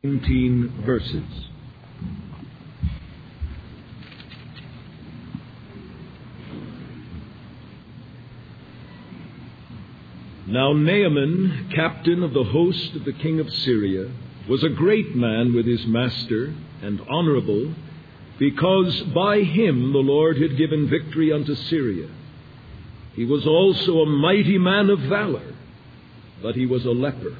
19 verses. Now Naaman, captain of the host of the king of Syria, was a great man with his master, and honorable, because by him the Lord had given victory unto Syria. He was also a mighty man of valor, but he was a leper.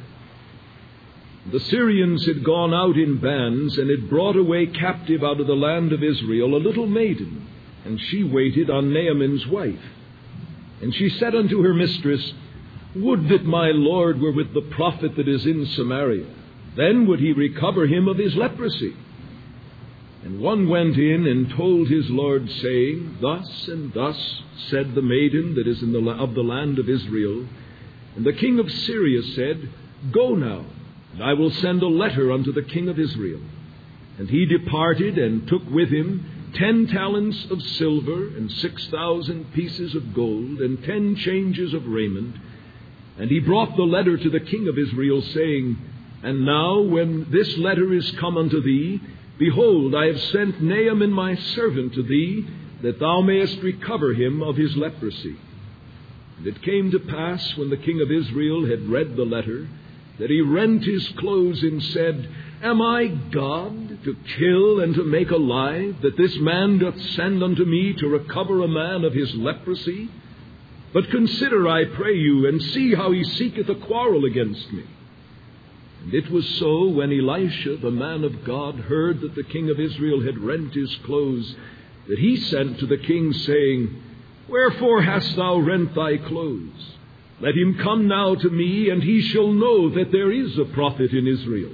The Syrians had gone out in bands and had brought away captive out of the land of Israel a little maiden, and she waited on Naaman's wife. And she said unto her mistress, Would that my Lord were with the prophet that is in Samaria, then would he recover him of his leprosy. And one went in and told his Lord, saying, Thus and thus said the maiden that is of the land of Israel. And the king of Syria said, Go now, and I will send a letter unto the king of Israel. And he departed and took with him 10 talents of silver, and 6,000 pieces of gold, and 10 changes of raiment. And he brought the letter to the king of Israel, saying, And now when this letter is come unto thee, behold, I have sent Naaman my servant to thee, that thou mayest recover him of his leprosy. And it came to pass, when the king of Israel had read the letter, that he rent his clothes and said, Am I God, to kill and to make alive, that this man doth send unto me to recover a man of his leprosy? But consider, I pray you, and see how he seeketh a quarrel against me. And it was so, when Elisha, the man of God, heard that the king of Israel had rent his clothes, that he sent to the king, saying, Wherefore hast thou rent thy clothes? Let him come now to me, and he shall know that there is a prophet in Israel.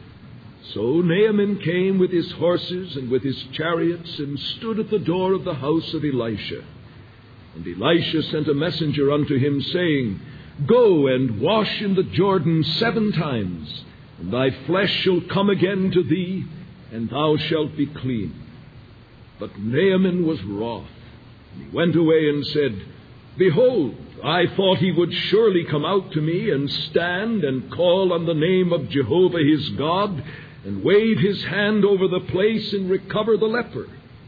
So Naaman came with his horses and with his chariots, and stood at the door of the house of Elisha. And Elisha sent a messenger unto him, saying, Go and wash in the Jordan 7 times, and thy flesh shall come again to thee, and thou shalt be clean. But Naaman was wroth, and he went away and said, Behold, I thought he would surely come out to me, and stand and call on the name of Jehovah his God, and wave his hand over the place, and recover the leper.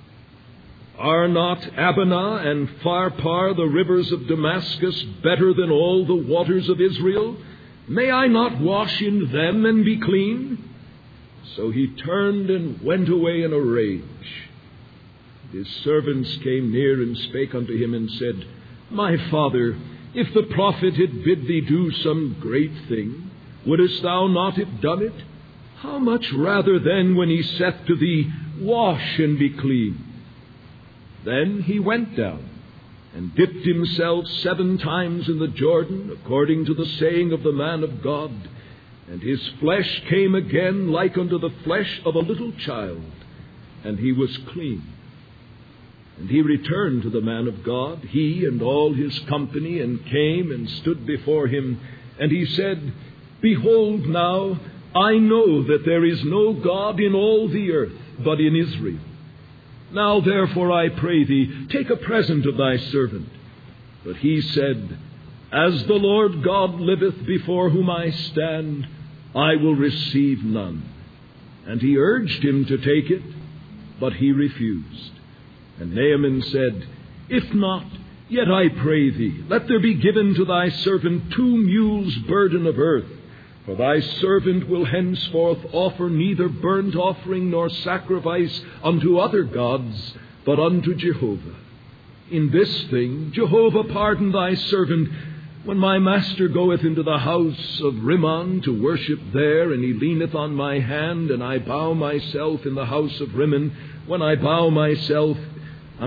Are not Abana and Pharpar, the rivers of Damascus, better than all the waters of Israel? May I not wash in them and be clean? So he turned and went away in a rage. His servants came near and spake unto him, and said, My father, if the prophet had bid thee do some great thing, wouldest thou not have done it? How much rather then when he saith to thee, Wash and be clean? Then he went down, and dipped himself 7 times in the Jordan, according to the saying of the man of God. And his flesh came again like unto the flesh of a little child, and he was clean. And he returned to the man of God, he and all his company, and came and stood before him. And he said, Behold now, I know that there is no God in all the earth, but in Israel. Now therefore I pray thee, take a present of thy servant. But he said, As the Lord God liveth, before whom I stand, I will receive none. And he urged him to take it, but he refused. And Naaman said, If not, yet I pray thee, let there be given to thy servant 2 mules' burden of earth. For thy servant will henceforth offer neither burnt offering nor sacrifice unto other gods, but unto Jehovah. In this thing Jehovah pardon thy servant, when my master goeth into the house of Rimmon to worship there, and he leaneth on my hand, and I bow myself in the house of Rimmon, when I bow myself in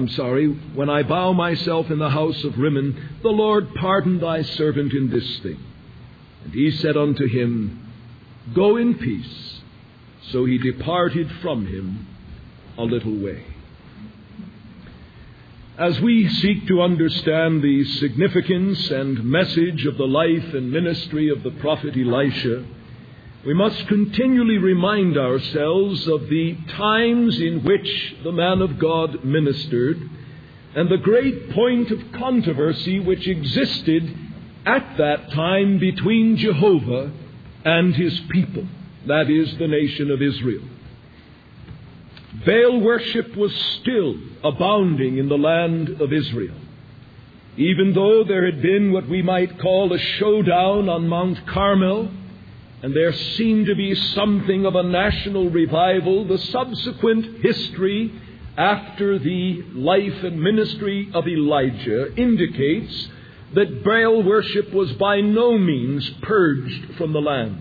the house of Rimmon, the Lord pardon thy servant in this thing. And he said unto him, Go in peace. So he departed from him a little way. As we seek to understand the significance and message of the life and ministry of the prophet Elisha, we must continually remind ourselves of the times in which the man of God ministered, and the great point of controversy which existed at that time between Jehovah and his people. that is, the nation of Israel. Baal worship was still abounding in the land of Israel. Even though there had been what we might call a showdown on Mount Carmel, and there seemed to be something of a national revival, the subsequent history after the life and ministry of Elijah indicates that Baal worship was by no means purged from the land.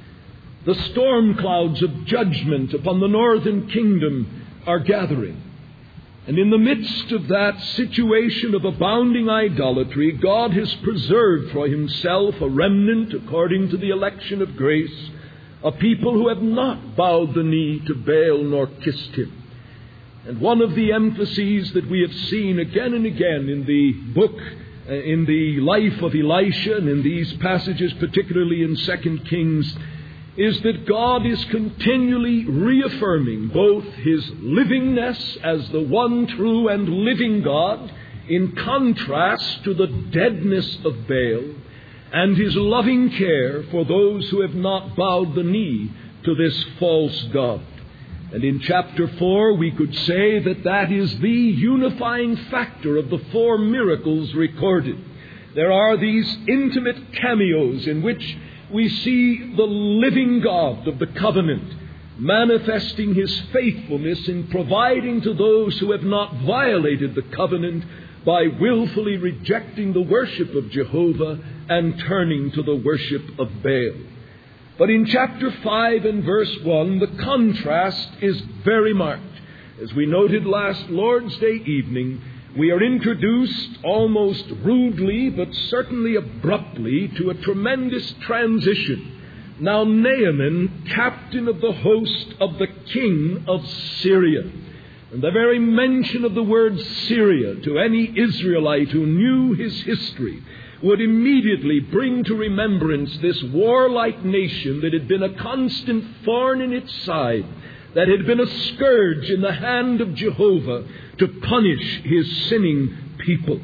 The storm clouds of judgment upon the northern kingdom are gathering. And in the midst of that situation of abounding idolatry, God has preserved for himself a remnant according to the election of grace, a people who have not bowed the knee to Baal nor kissed him. And one of the emphases that we have seen again and again in the book, in the life of Elisha, and in these passages, particularly in 2 Kings, is that God is continually reaffirming both his livingness as the one true and living God in contrast to the deadness of Baal, and his loving care for those who have not bowed the knee to this false god. And in chapter 4 we could say that that is the unifying factor of the 4 miracles recorded. There are these intimate cameos in which we see the living God of the covenant manifesting his faithfulness in providing to those who have not violated the covenant by willfully rejecting the worship of Jehovah and turning to the worship of Baal. But in chapter 5 and verse 1, the contrast is very marked. As we noted last Lord's Day evening, we are introduced almost rudely, but certainly abruptly, to a tremendous transition. Now Naaman, captain of the host of the king of Syria. And the very mention of the word Syria to any Israelite who knew his history would immediately bring to remembrance this warlike nation that had been a constant thorn in its side, that had been a scourge in the hand of Jehovah to punish his sinning people.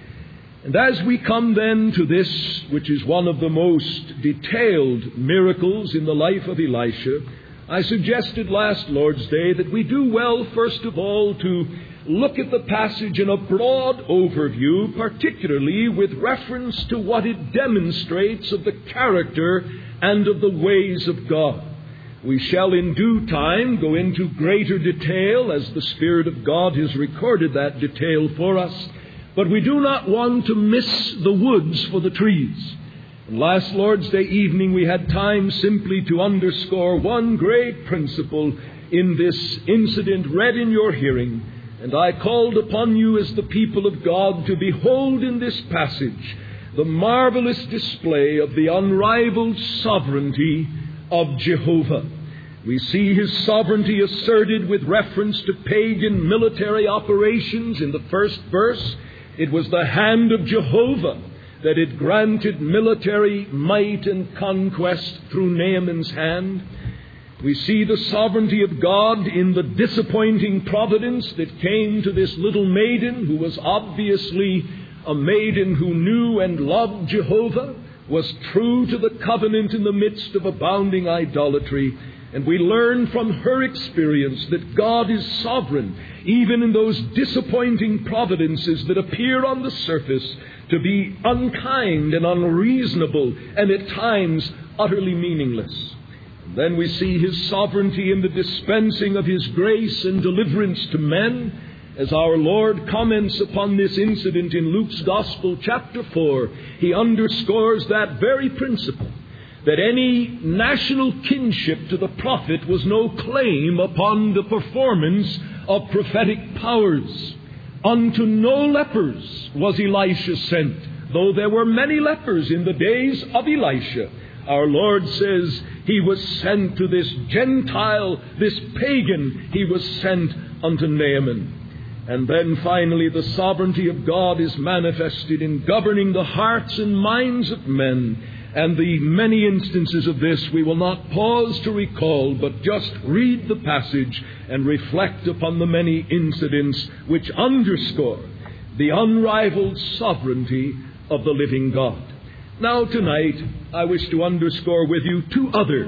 And as we come then to this, which is one of the most detailed miracles in the life of Elisha, I suggested last Lord's Day that we do well, first of all, to look at the passage in a broad overview, particularly with reference to what it demonstrates of the character and of the ways of God. We shall in due time go into greater detail as the Spirit of God has recorded that detail for us. But we do not want to miss the woods for the trees. And last Lord's Day evening we had time simply to underscore one great principle in this incident read in your hearing. And I called upon you as the people of God to behold in this passage the marvelous display of the unrivaled sovereignty of Jehovah. We see his sovereignty asserted with reference to pagan military operations in the first verse. It was the hand of Jehovah that had granted military might and conquest through Naaman's hand. We see the sovereignty of God in the disappointing providence that came to this little maiden who was obviously a maiden who knew and loved Jehovah, was true to the covenant in the midst of abounding idolatry. And we learn from her experience that God is sovereign, even in those disappointing providences that appear on the surface to be unkind and unreasonable and at times utterly meaningless. And then we see his sovereignty in the dispensing of his grace and deliverance to men. As our Lord comments upon this incident in Luke's Gospel, chapter 4, he underscores that very principle, that any national kinship to the prophet was no claim upon the performance of prophetic powers. Unto no lepers was Elisha sent, though there were many lepers in the days of Elisha. Our Lord says he was sent to this Gentile, this pagan, he was sent unto Naaman. And then finally the sovereignty of God is manifested in governing the hearts and minds of men. And the many instances of this we will not pause to recall, but just read the passage and reflect upon the many incidents which underscore the unrivaled sovereignty of the living God. Now tonight I wish to underscore with you two other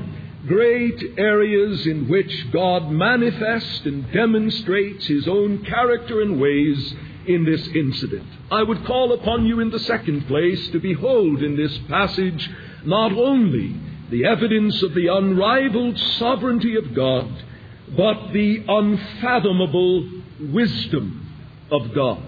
great areas in which God manifests and demonstrates His own character and ways in this incident. I would call upon you in the second place to behold in this passage not only the evidence of the unrivaled sovereignty of God, but the unfathomable wisdom of God.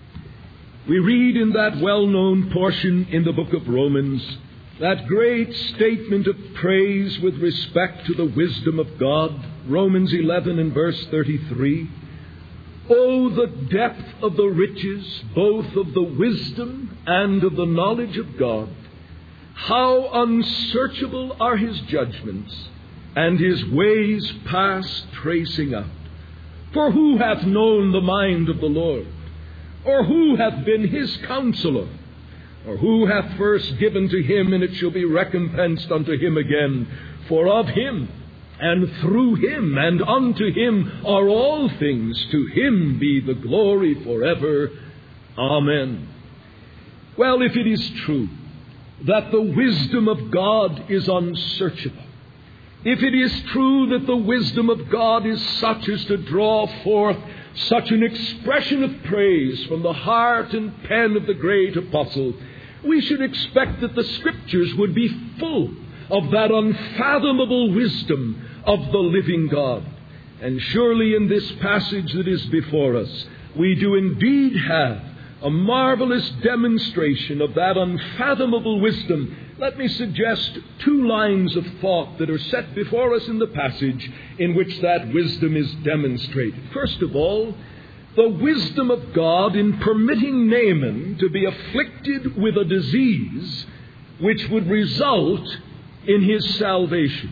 We read in that well-known portion in the book of Romans that great statement of praise with respect to the wisdom of God, Romans 11 and verse 33. Oh, the depth of the riches, both of the wisdom and of the knowledge of God. How unsearchable are His judgments, and His ways past tracing out. For who hath known the mind of the Lord? Or who hath been His counselor? Or who hath first given to Him, and it shall be recompensed unto him again? For of Him, and through Him, and unto Him are all things. To Him be the glory forever. Amen. Well, if it is true that the wisdom of God is unsearchable, if it is true that the wisdom of God is such as to draw forth such an expression of praise from the heart and pen of the great apostle, we should expect that the Scriptures would be full of that unfathomable wisdom of the living God. And surely in this passage that is before us, we do indeed have a marvelous demonstration of that unfathomable wisdom. Let me suggest two lines of thought that are set before us in the passage in which that wisdom is demonstrated. First of all, the wisdom of God in permitting Naaman to be afflicted with a disease which would result in his salvation.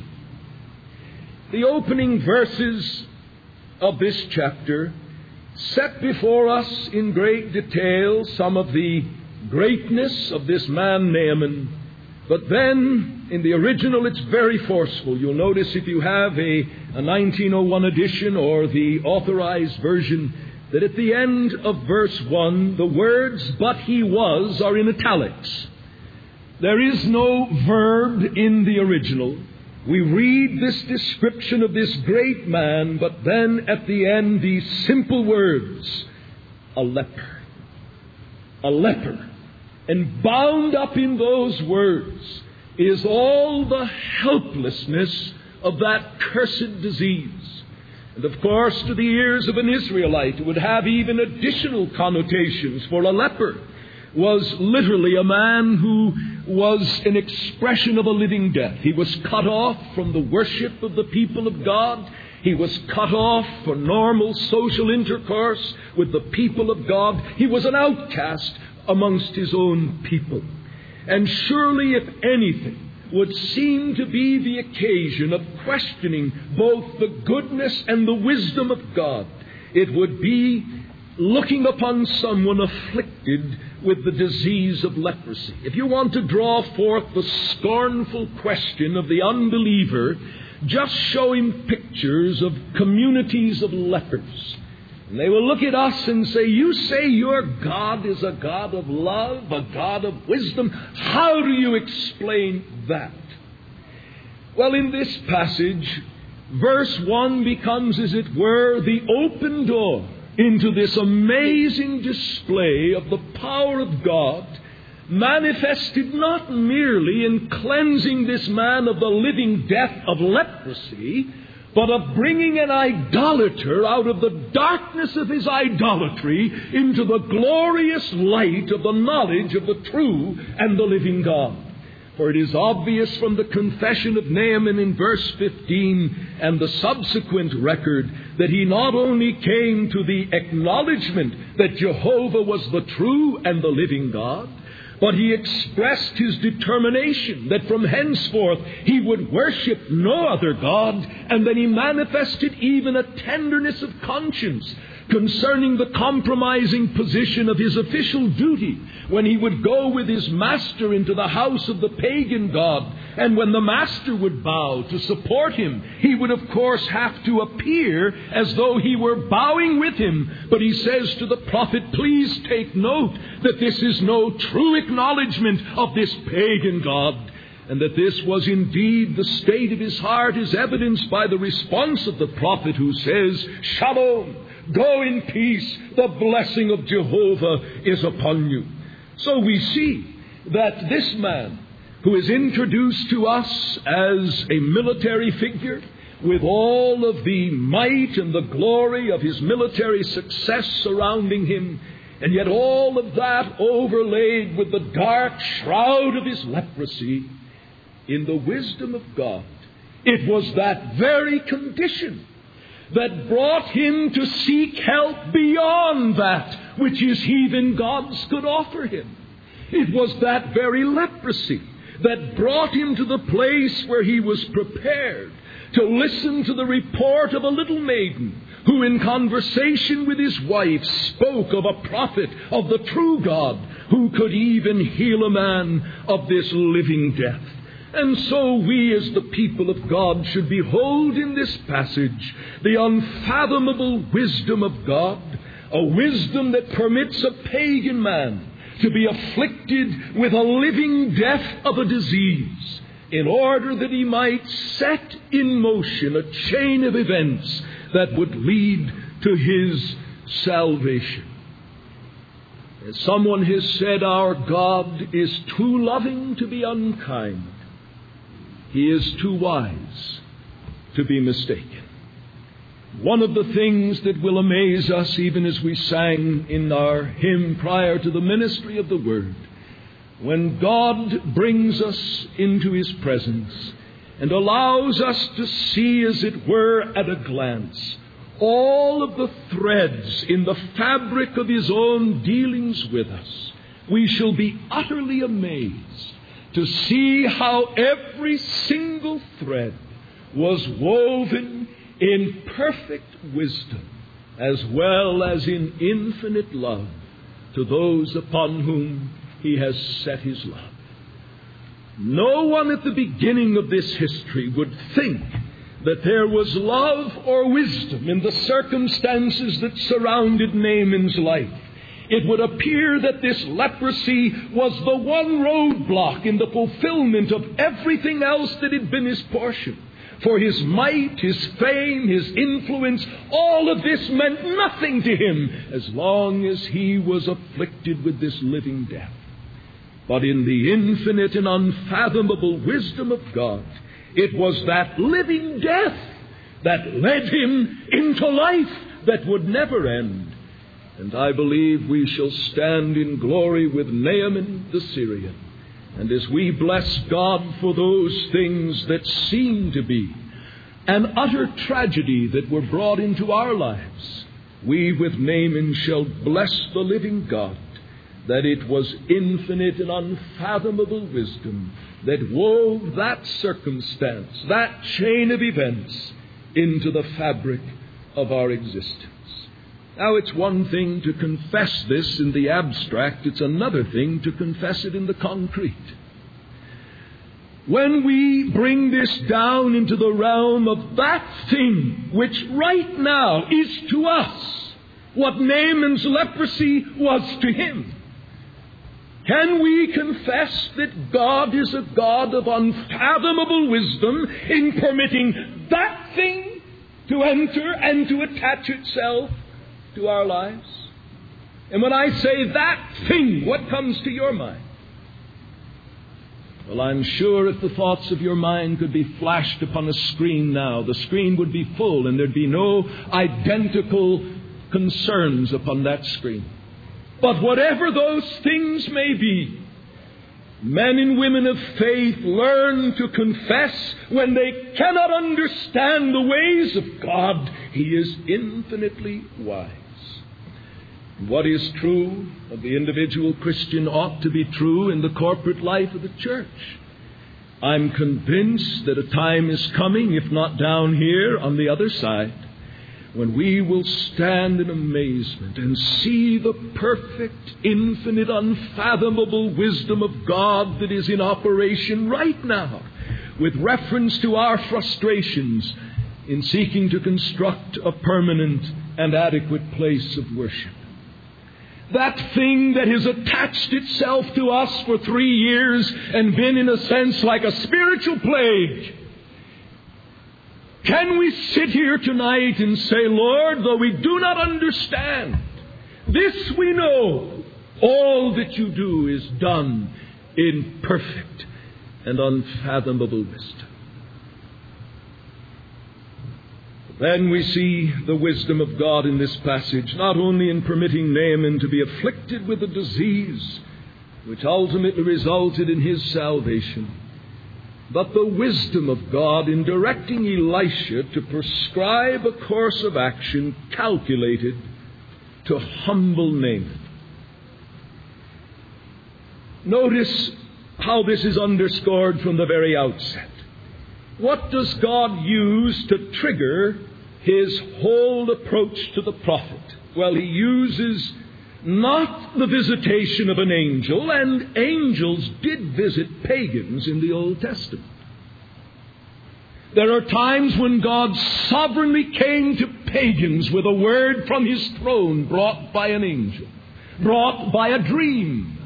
The opening verses of this chapter set before us in great detail some of the greatness of this man Naaman. But then, in the original, it's very forceful. You'll notice if you have a 1901 edition or the authorized version, that at the end of verse 1, the words, "but he was," are in italics. There is no verb in the original. We read this description of this great man, but then at the end, these simple words, "a leper." A leper. And bound up in those words is all the helplessness of that cursed disease. And of course, to the ears of an Israelite, it would have even additional connotations, for a leper was literally a man who was an expression of a living death. He was cut off from the worship of the people of God. He was cut off for normal social intercourse with the people of God. He was an outcast amongst his own people. And surely, if anything would seem to be the occasion of questioning both the goodness and the wisdom of God, it would be looking upon someone afflicted with the disease of leprosy. If you want to draw forth the scornful question of the unbeliever, just show him pictures of communities of lepers. And they will look at us and say, "You say your God is a God of love, a God of wisdom. How do you explain that?" Well, in this passage, verse 1 becomes, as it were, the open door into this amazing display of the power of God, manifested not merely in cleansing this man of the living death of leprosy, but of bringing an idolater out of the darkness of his idolatry into the glorious light of the knowledge of the true and the living God. For it is obvious from the confession of Naaman in verse 15 and the subsequent record that he not only came to the acknowledgement that Jehovah was the true and the living God, but he expressed his determination that from henceforth he would worship no other God, and then he manifested even a tenderness of conscience concerning the compromising position of his official duty when he would go with his master into the house of the pagan god. And when the master would bow to support him, he would of course have to appear as though he were bowing with him. But he says to the prophet, "Please take note that this is no true acknowledgement of this pagan god." and that this was indeed the state of his heart is evidenced by the response of the prophet who says, "Shalom, go in peace, the blessing of Jehovah is upon you." So we see that this man, who is introduced to us as a military figure, with all of the might and the glory of his military success surrounding him, and yet all of that overlaid with the dark shroud of his leprosy, in the wisdom of God, it was that very condition that brought him to seek help beyond that which his heathen gods could offer him. It was that very leprosy that brought him to the place where he was prepared to listen to the report of a little maiden who in conversation with his wife spoke of a prophet of the true God who could even heal a man of this living death. And so we as the people of God should behold in this passage the unfathomable wisdom of God, a wisdom that permits a pagan man to be afflicted with a living death of a disease in order that he might set in motion a chain of events that would lead to his salvation. As someone has said, our God is too loving to be unkind. He is too wise to be mistaken. One of the things that will amaze us, even as we sang in our hymn prior to the ministry of the Word, when God brings us into His presence and allows us to see, as it were, at a glance, all of the threads in the fabric of His own dealings with us, we shall be utterly amazed to see how every single thread was woven in perfect wisdom as well as in infinite love to those upon whom He has set His love. No one at the beginning of this history would think that there was love or wisdom in the circumstances that surrounded Naaman's life. It would appear that this leprosy was the one roadblock in the fulfillment of everything else that had been his portion. For his might, his fame, his influence, all of this meant nothing to him as long as he was afflicted with this living death. But in the infinite and unfathomable wisdom of God, it was that living death that led him into life that would never end. And I believe we shall stand in glory with Naaman the Syrian. And as we bless God for those things that seem to be an utter tragedy that were brought into our lives, we with Naaman shall bless the living God that it was infinite and unfathomable wisdom that wove that circumstance, that chain of events, into the fabric of our existence. Now, it's one thing to confess this in the abstract. It's another thing to confess it in the concrete. When we bring this down into the realm of that thing which right now is to us what Naaman's leprosy was to him, can we confess that God is a God of unfathomable wisdom in permitting that thing to enter and to attach itself to our lives? And when I say that thing, what comes to your mind? Well, I'm sure if the thoughts of your mind could be flashed upon a screen now, the screen would be full and there'd be no identical concerns upon that screen. But whatever those things may be, men and women of faith learn to confess when they cannot understand the ways of God. He is infinitely wise. What is true of the individual Christian ought to be true in the corporate life of the church. I'm convinced that a time is coming, if not down here on the other side, when we will stand in amazement and see the perfect, infinite, unfathomable wisdom of God that is in operation right now with reference to our frustrations in seeking to construct a permanent and adequate place of worship. that thing that has attached itself to us for 3 years and been, in a sense, like a spiritual plague. Can we sit here tonight and say, Lord, though we do not understand, this we know, all that you do is done in perfect and unfathomable wisdom. Then we see the wisdom of God in this passage, not only in permitting Naaman to be afflicted with a disease which ultimately resulted in his salvation, but the wisdom of God in directing Elisha to prescribe a course of action calculated to humble Naaman. Notice how this is underscored from the very outset. What does God use to trigger his whole approach to the prophet? Well, he uses not the visitation of an angel, and angels did visit pagans in the Old Testament. There are times when God sovereignly came to pagans with a word from his throne brought by an angel, brought by a dream.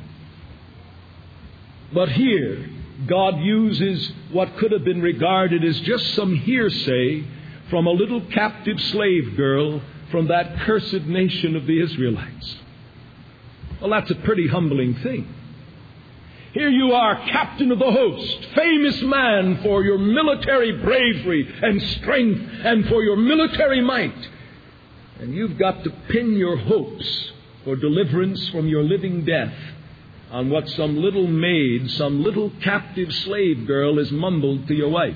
But here, God uses what could have been regarded as just some hearsay from a little captive slave girl from that cursed nation of the Israelites. Well, that's a pretty humbling thing. Here you are, captain of the host, famous man for your military bravery and strength and for your military might. And you've got to pin your hopes for deliverance from your living death on what some little maid, some little captive slave girl has mumbled to your wife.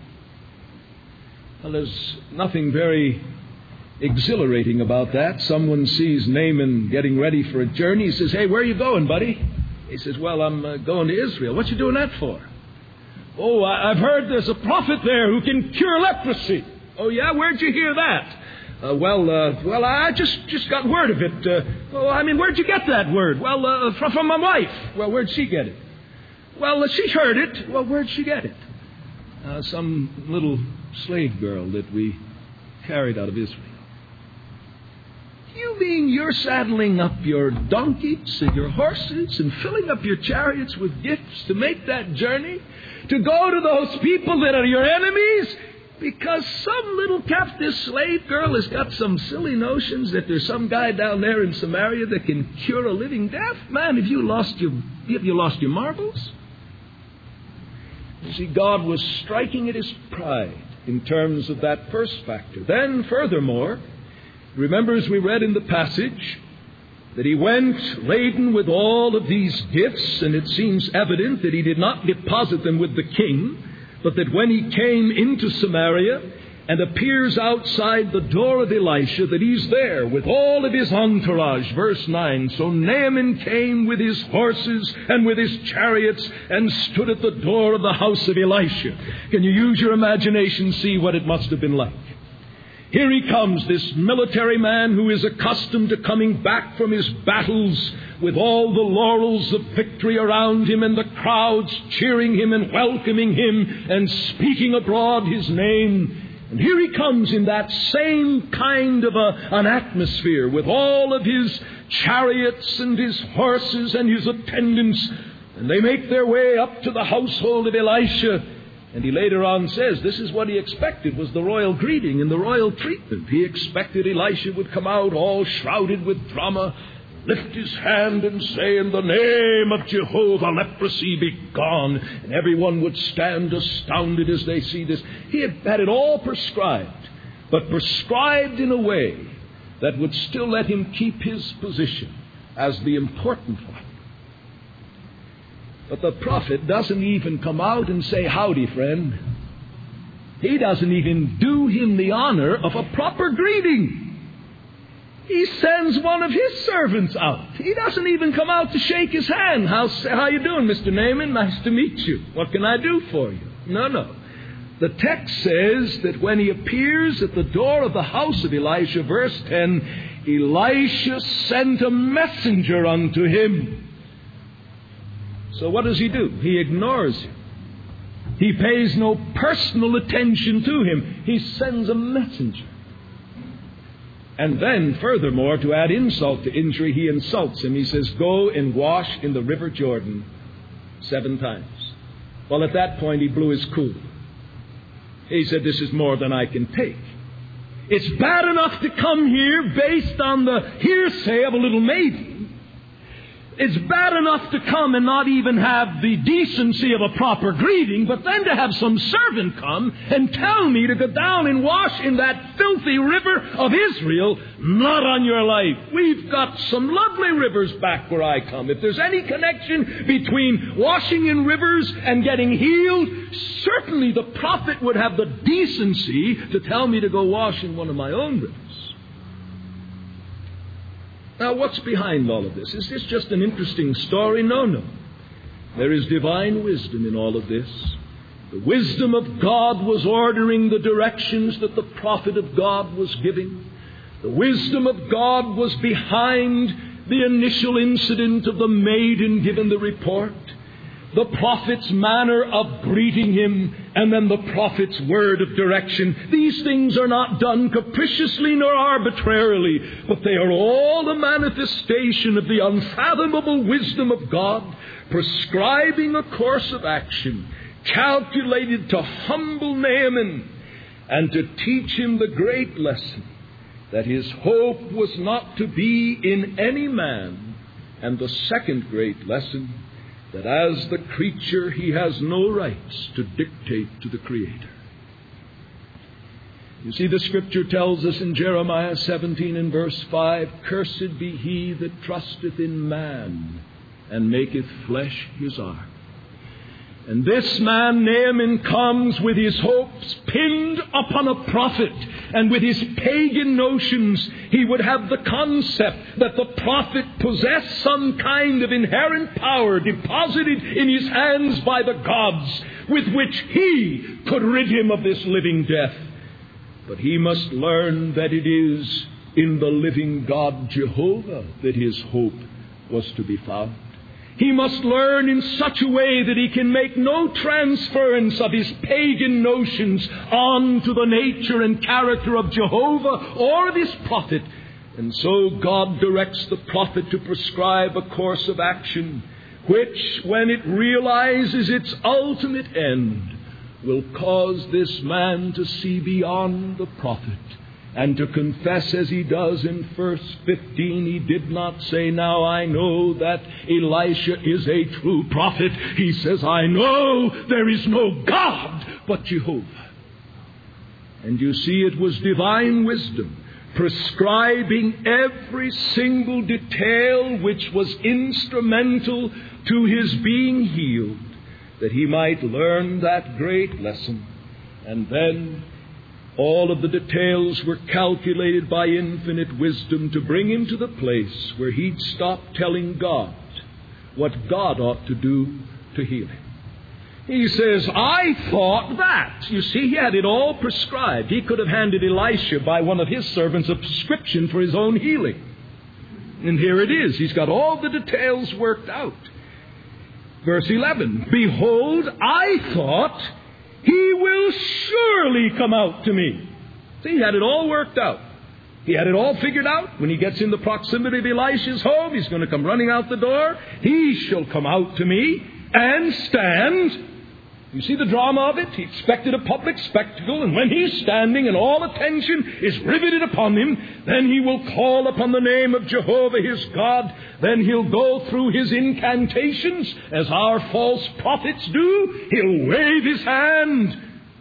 Well, there's nothing very exhilarating about that. Someone sees Naaman getting ready for a journey. He says, "Hey, where are you going, buddy?" He says, "Well, I'm going to Israel." "What you doing that for?" "Oh, I've heard there's a prophet there who can cure leprosy." "Oh, yeah? Where'd you hear that?" Well, I just got word of it. Where'd you get that word?" "Well, from my wife." "Well, where'd she get it?" "Well, she heard it." "Well, where'd she get it?" "Some little slave girl that we carried out of Israel." "You mean you're saddling up your donkeys and your horses and filling up your chariots with gifts to make that journey? To go to those people that are your enemies? Because some little captive slave girl has got some silly notions that there's some guy down there in Samaria that can cure a living deaf? Man, have you lost your marbles?" You see, God was striking at his pride in terms of that first factor. Then, furthermore, remember, as we read in the passage, that he went laden with all of these gifts, and it seems evident that he did not deposit them with the king, but that when he came into Samaria and appears outside the door of Elisha, that he's there with all of his entourage. Verse 9, "So Naaman came with his horses and with his chariots and stood at the door of the house of Elisha." Can you use your imagination, see what it must have been like? Here he comes, this military man who is accustomed to coming back from his battles with all the laurels of victory around him and the crowds cheering him and welcoming him and speaking abroad his name. And here he comes in that same kind of an atmosphere with all of his chariots and his horses and his attendants. And they make their way up to the household of Elisha. And he later on says this is what he expected, was the royal greeting and the royal treatment. He expected Elisha would come out all shrouded with drama, lift his hand and say, "In the name of Jehovah, leprosy be gone." And everyone would stand astounded as they see this. He had it all prescribed, but prescribed in a way that would still let him keep his position as the important one. But the prophet doesn't even come out and say, "Howdy, friend." He doesn't even do him the honor of a proper greeting. He sends one of his servants out. He doesn't even come out to shake his hand. How you doing, Mr. Naaman? Nice to meet you. What can I do for you? No. The text says that when he appears at the door of the house of Elisha, verse 10, Elisha sent a messenger unto him. So what does he do? He ignores him. He pays no personal attention to him. He sends a messenger. And then, furthermore, to add insult to injury, he insults him. He says, go and wash in the river Jordan 7 times. Well, at that point, he blew his cool. He said, this is more than I can take. It's bad enough to come here based on the hearsay of a little maiden. It's bad enough to come and not even have the decency of a proper greeting, but then to have some servant come and tell me to go down and wash in that filthy river of Israel, not on your life. We've got some lovely rivers back where I come. If there's any connection between washing in rivers and getting healed, certainly the prophet would have the decency to tell me to go wash in one of my own rivers. Now, what's behind all of this? Is this just an interesting story? No. There is divine wisdom in all of this. The wisdom of God was ordering the directions that the prophet of God was giving. The wisdom of God was behind the initial incident of the maiden giving the report, the prophet's manner of greeting him, and then the prophet's word of direction. These things are not done capriciously nor arbitrarily, but they are all a manifestation of the unfathomable wisdom of God, prescribing a course of action calculated to humble Naaman and to teach him the great lesson that his hope was not to be in any man, and the second great lesson, that as the creature he has no rights to dictate to the Creator. You see, the Scripture tells us in Jeremiah 17 and verse 5, cursed be he that trusteth in man and maketh flesh his arm. And this man, Naaman, comes with his hopes pinned upon a prophet, and with his pagan notions, he would have the concept that the prophet possessed some kind of inherent power deposited in his hands by the gods, with which he could rid him of this living death. But he must learn that it is in the living God Jehovah that his hope was to be found. He must learn in such a way that he can make no transference of his pagan notions onto the nature and character of Jehovah or of his prophet. And so God directs the prophet to prescribe a course of action which, when it realizes its ultimate end, will cause this man to see beyond the prophet and to confess, as he does in verse 15, he did not say, now I know that Elisha is a true prophet. He says, I know there is no God but Jehovah. And you see, it was divine wisdom prescribing every single detail which was instrumental to his being healed, that he might learn that great lesson. And then all of the details were calculated by infinite wisdom to bring him to the place where he'd stop telling God what God ought to do to heal him. He says, I thought that. You see, he had it all prescribed. He could have handed Elisha by one of his servants a prescription for his own healing. And here it is. He's got all the details worked out. Verse 11, behold, I thought, he will surely come out to me. See, he had it all worked out. He had it all figured out. When he gets in the proximity of Elisha's home, he's going to come running out the door. He shall come out to me and stand. You see the drama of it? He expected a public spectacle, and when he's standing and all attention is riveted upon him, then he will call upon the name of Jehovah his God. Then he'll go through his incantations as our false prophets do. He'll wave his hand,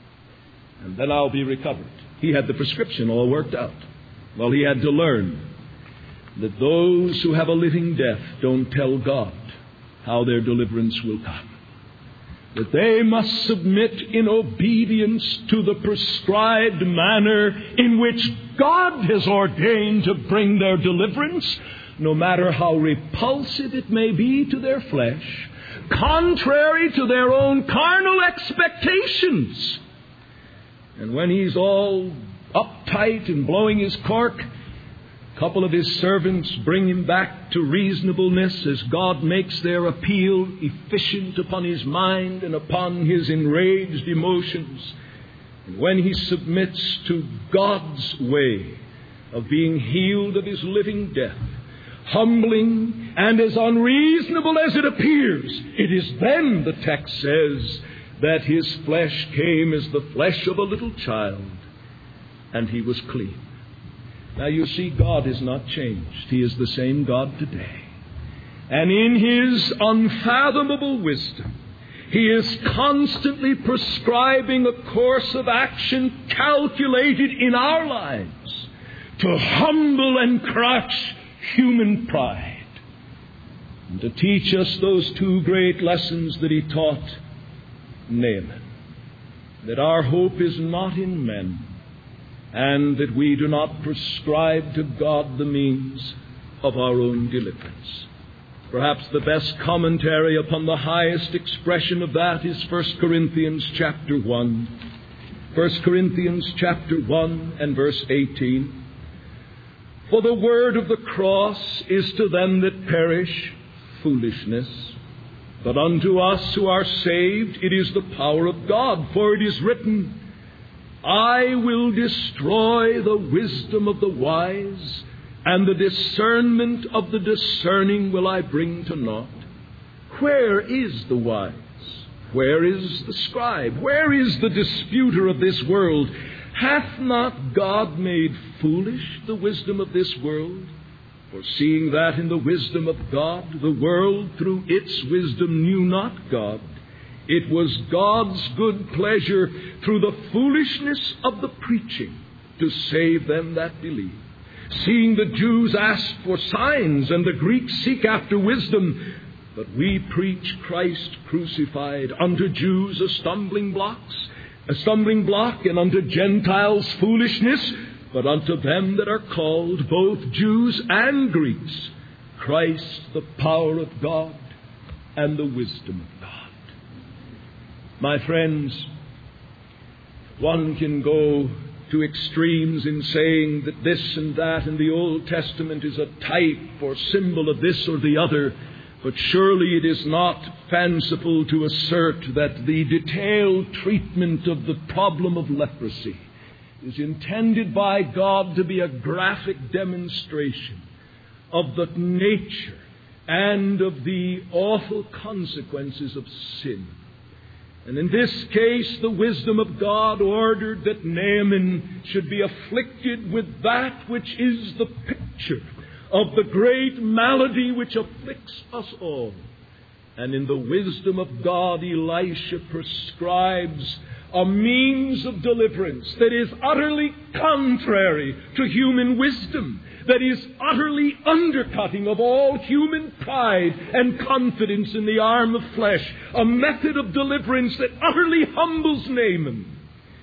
and then I'll be recovered. He had the prescription all worked out. Well, he had to learn that those who have a living death don't tell God how their deliverance will come. That they must submit in obedience to the prescribed manner in which God has ordained to bring their deliverance, no matter how repulsive it may be to their flesh, contrary to their own carnal expectations. And when he's all uptight and blowing his cork, a couple of his servants bring him back to reasonableness as God makes their appeal efficient upon his mind and upon his enraged emotions. And when he submits to God's way, of being healed of his living death, humbling and as unreasonable as it appears, it is then, the text says, that his flesh came as the flesh of a little child, and he was clean. Now you see, God is not changed. He is the same God today. And in his unfathomable wisdom, he is constantly prescribing a course of action calculated in our lives to humble and crush human pride, and to teach us those two great lessons that he taught Naaman, that our hope is not in men, and that we do not prescribe to God the means of our own deliverance. Perhaps the best commentary upon the highest expression of that is 1 Corinthians chapter 1. 1 Corinthians chapter 1 and verse 18. For the word of the cross is to them that perish foolishness, but unto us who are saved it is the power of God. For it is written, I will destroy the wisdom of the wise, and the discernment of the discerning will I bring to naught. Where is the wise? Where is the scribe? Where is the disputer of this world? Hath not God made foolish the wisdom of this world? For seeing that in the wisdom of God, the world through its wisdom knew not God, it was God's good pleasure through the foolishness of the preaching to save them that believe. Seeing the Jews ask for signs and the Greeks seek after wisdom, but we preach Christ crucified, unto Jews a stumbling block, and unto Gentiles foolishness, but unto them that are called, both Jews and Greeks, Christ the power of God and the wisdom of God. My friends, one can go to extremes in saying that this and that in the Old Testament is a type or symbol of this or the other, but surely it is not fanciful to assert that the detailed treatment of the problem of leprosy is intended by God to be a graphic demonstration of the nature and of the awful consequences of sin. And in this case, the wisdom of God ordered that Naaman should be afflicted with that which is the picture of the great malady which afflicts us all. And in the wisdom of God, Elisha prescribes a means of deliverance that is utterly contrary to human wisdom, that is utterly undercutting of all human pride and confidence in the arm of flesh, a method of deliverance that utterly humbles Naaman.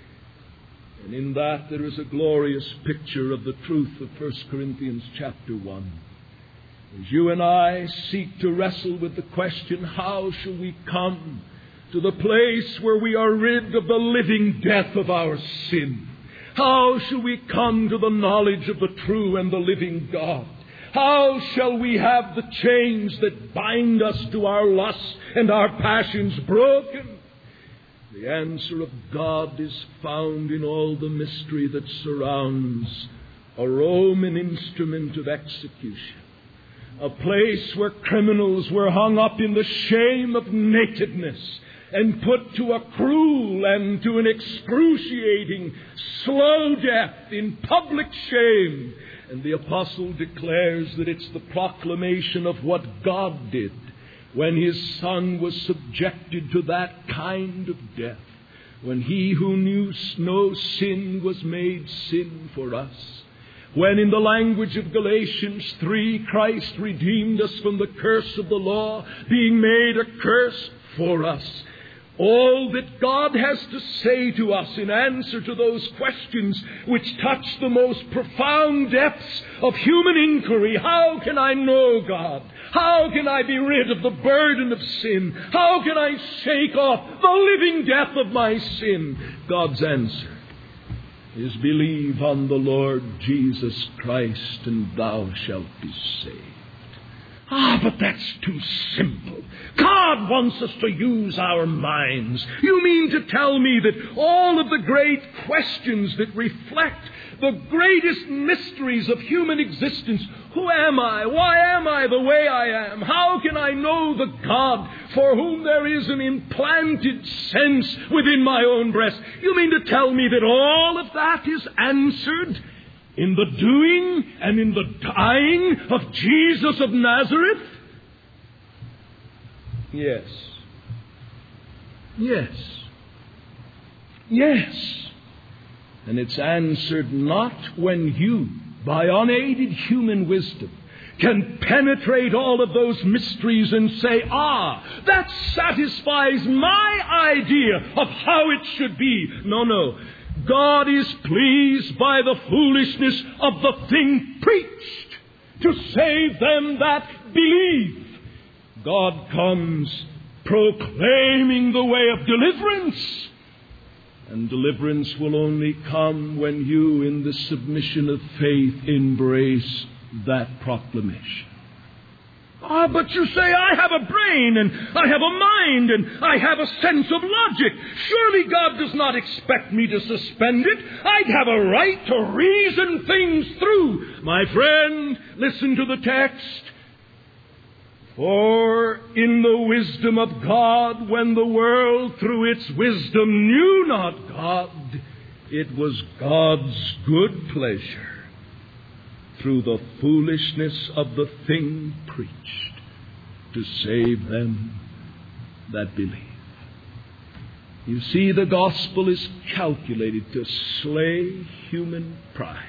And in that there is a glorious picture of the truth of 1 Corinthians chapter 1. As you and I seek to wrestle with the question, how shall we come to the place where we are rid of the living death of our sin? How shall we come to the knowledge of the true and the living God? How shall we have the chains that bind us to our lusts and our passions broken? The answer of God is found in all the mystery that surrounds a Roman instrument of execution, a place where criminals were hung up in the shame of nakedness and put to a cruel and to an excruciating slow death in public shame. And the apostle declares that it's the proclamation of what God did when his Son was subjected to that kind of death, when he who knew no sin was made sin for us. When in the language of Galatians 3, Christ redeemed us from the curse of the law, being made a curse for us. All that God has to say to us in answer to those questions which touch the most profound depths of human inquiry. How can I know God? How can I be rid of the burden of sin? How can I shake off the living death of my sin? God's answer is believe on the Lord Jesus Christ and thou shalt be saved. But that's too simple. God wants us to use our minds. You mean to tell me that all of the great questions that reflect the greatest mysteries of human existence, who am I? Why am I the way I am? How can I know the God for whom there is an implanted sense within my own breast? You mean to tell me that all of that is answered in the doing and in the dying of Jesus of Nazareth? Yes. Yes. Yes. And it's answered not when you, by unaided human wisdom, can penetrate all of those mysteries and say, that satisfies my idea of how it should be. No. God is pleased by the foolishness of the thing preached to save them that believe. God comes proclaiming the way of deliverance. And deliverance will only come when you, in the submission of faith, embrace that proclamation. But you say, I have a brain, and I have a mind, and I have a sense of logic. Surely God does not expect me to suspend it. I'd have a right to reason things through. My friend, listen to the text. For in the wisdom of God, when the world through its wisdom knew not God, it was God's good pleasure, through the foolishness of the thing preached, to save them that believe. You see, the gospel is calculated to slay human pride.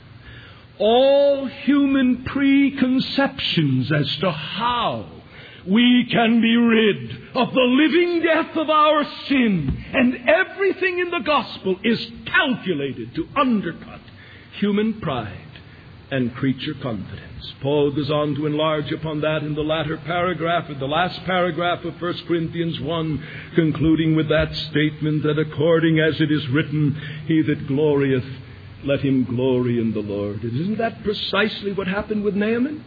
All human preconceptions as to how we can be rid of the living death of our sin, and everything in the gospel is calculated to undercut human pride and creature confidence. Paul goes on to enlarge upon that in the latter paragraph, in the last paragraph of 1 Corinthians 1, concluding with that statement that according as it is written, he that glorieth, let him glory in the Lord. Isn't that precisely what happened with Naaman?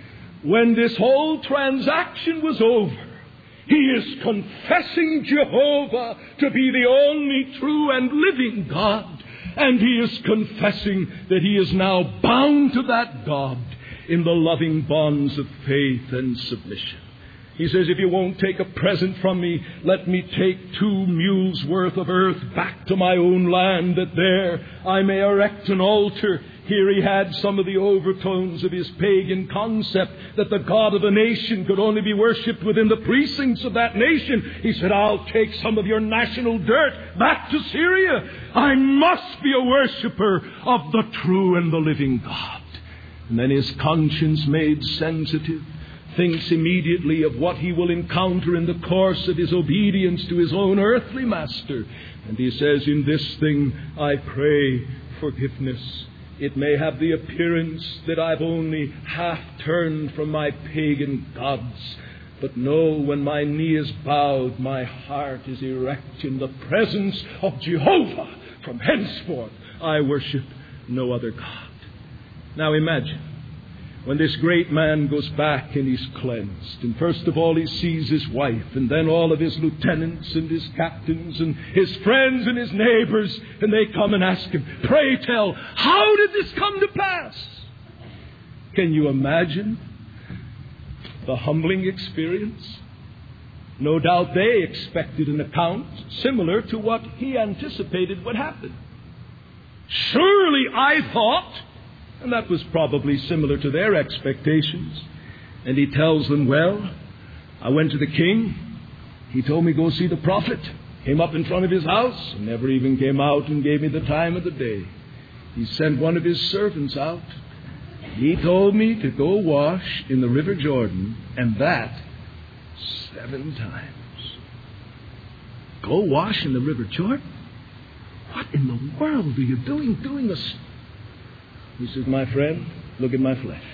When this whole transaction was over, he is confessing Jehovah to be the only true and living God. And he is confessing that he is now bound to that God in the loving bonds of faith and submission. He says, if you won't take a present from me, let me take 2 mules worth of earth back to my own land, that there I may erect an altar. Here he had some of the overtones of his pagan concept that the God of a nation could only be worshipped within the precincts of that nation. He said, I'll take some of your national dirt back to Syria. I must be a worshipper of the true and the living God. And then his conscience made sensitive, thinks immediately of what he will encounter in the course of his obedience to his own earthly master. And he says, in this thing I pray forgiveness. It may have the appearance that I've only half turned from my pagan gods. But no, when my knee is bowed, my heart is erect in the presence of Jehovah. From henceforth I worship no other God. Now imagine, when this great man goes back and he's cleansed, and first of all he sees his wife, and then all of his lieutenants and his captains and his friends and his neighbors, and they come and ask him, pray tell, how did this come to pass? Can you imagine the humbling experience? No doubt they expected an account similar to what he anticipated would happen. Surely, I thought. And that was probably similar to their expectations. And he tells them, well, I went to the king. He told me go see the prophet. Came up in front of his house and never even came out and gave me the time of the day. He sent one of his servants out. He told me to go wash in the River Jordan, and that 7 times. Go wash in the River Jordan? What in the world are you doing this? He says, my friend, look at my flesh.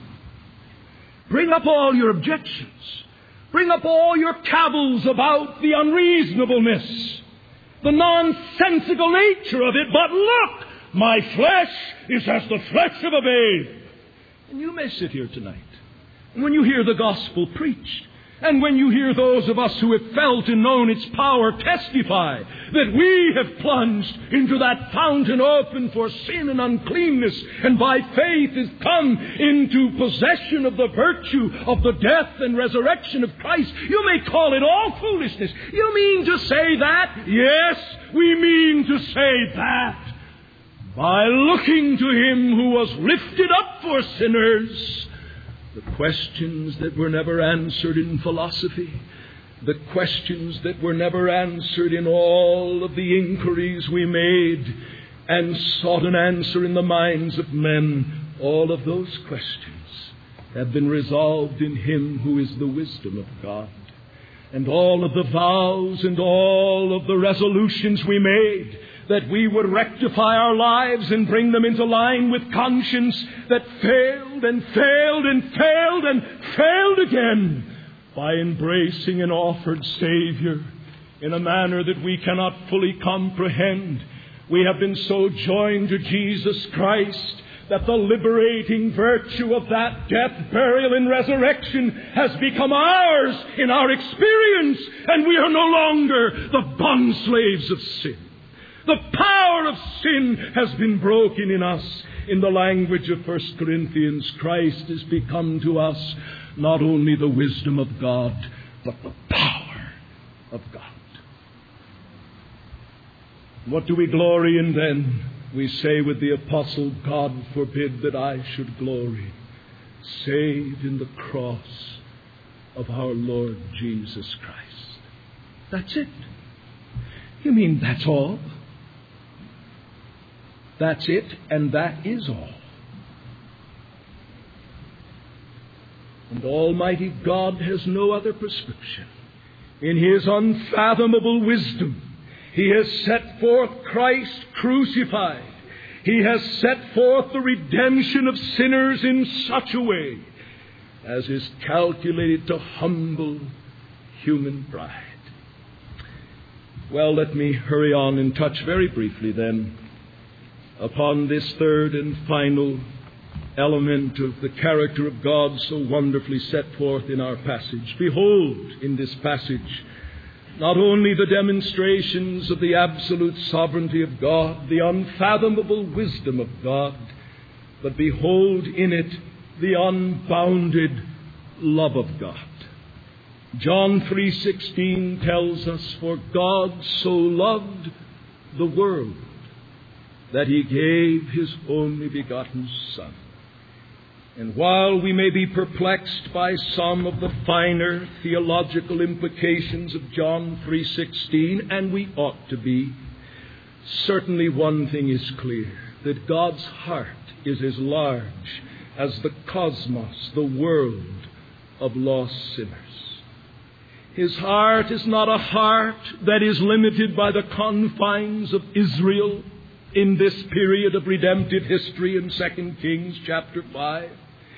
Bring up all your objections. Bring up all your cavils about the unreasonableness, the nonsensical nature of it. But look, my flesh is as the flesh of a babe. And you may sit here tonight when you hear the gospel preached, and when you hear those of us who have felt and known its power testify that we have plunged into that fountain open for sin and uncleanness, and by faith has come into possession of the virtue of the death and resurrection of Christ, you may call it all foolishness. You mean to say that? Yes, we mean to say that. By looking to Him who was lifted up for sinners, the questions that were never answered in philosophy, the questions that were never answered in all of the inquiries we made and sought an answer in the minds of men, all of those questions have been resolved in Him who is the wisdom of God. And all of the vows and all of the resolutions we made that we would rectify our lives and bring them into line with conscience that failed and failed and failed and failed again, by embracing an offered Savior in a manner that we cannot fully comprehend. We have been so joined to Jesus Christ that the liberating virtue of that death, burial, and resurrection has become ours in our experience, and we are no longer the bondslaves of sin. The power of sin has been broken in us. In the language of 1 Corinthians, Christ has become to us not only the wisdom of God, but the power of God. What do we glory in then? We say with the apostle, God forbid that I should glory, save in the cross of our Lord Jesus Christ. That's it. You mean that's all? That's it, and that is all. And Almighty God has no other prescription. In His unfathomable wisdom, He has set forth Christ crucified. He has set forth the redemption of sinners in such a way as is calculated to humble human pride. Well, let me hurry on and touch very briefly then upon this third and final element of the character of God so wonderfully set forth in our passage. Behold, in this passage, not only the demonstrations of the absolute sovereignty of God, the unfathomable wisdom of God, but behold in it the unbounded love of God. John 3:16 tells us, "For God so loved the world that He gave His only begotten Son." And while we may be perplexed by some of the finer theological implications of John 3:16, and we ought to be, certainly one thing is clear, that God's heart is as large as the cosmos, the world of lost sinners. His heart is not a heart that is limited by the confines of Israel in this period of redemptive history in 2 Kings chapter 5.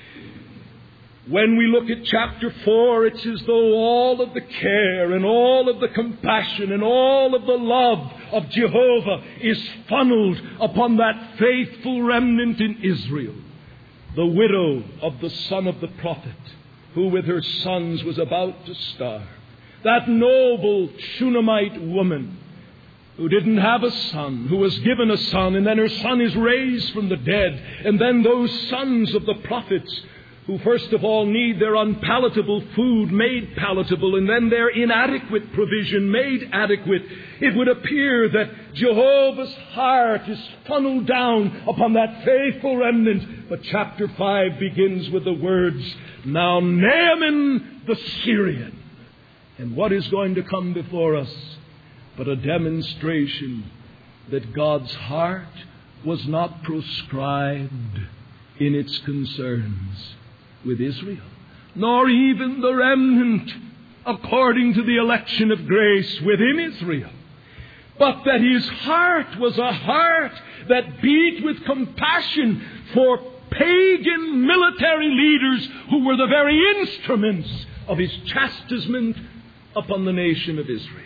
When we look at chapter 4, it's as though all of the care and all of the compassion and all of the love of Jehovah is funneled upon that faithful remnant in Israel, the widow of the son of the prophet, who with her sons was about to starve. That noble Shunammite woman who didn't have a son, who was given a son, and then her son is raised from the dead. And then those sons of the prophets who first of all need their unpalatable food made palatable, and then their inadequate provision made adequate. It would appear that Jehovah's heart is funneled down upon that faithful remnant. But chapter 5 begins with the words, "Now Naaman the Syrian." And what is going to come before us but a demonstration that God's heart was not proscribed in its concerns with Israel, nor even the remnant according to the election of grace within Israel, but that His heart was a heart that beat with compassion for pagan military leaders who were the very instruments of His chastisement upon the nation of Israel.